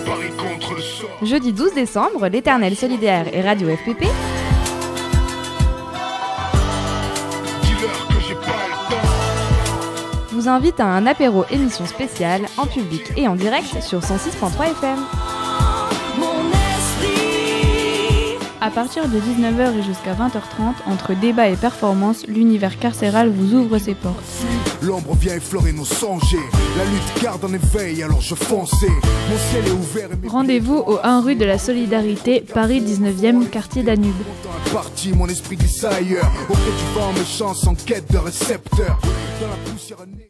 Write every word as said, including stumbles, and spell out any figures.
parie contre le sort. Jeudi douze décembre, l'Éternel Solidaire et Radio F P P Dis-leur que j'ai pas le temps. vous invitent à un apéro émission spéciale en public et en direct sur cent six virgule trois F M. À partir de dix-neuf heures et jusqu'à vingt heures trente, entre débat et performance, l'univers carcéral vous ouvre ses portes. L'ombre vient effleurer nos songes. La lutte garde en éveil, alors je fonçais. Mon ciel est ouvert et mes Rendez-vous au un rue de la Solidarité, Paris dix-neuvième, quartier Danube. temps est parti, mon esprit glisse ailleurs. Auprès du vent, mes chances en quête de récepteurs. Dans la poussière.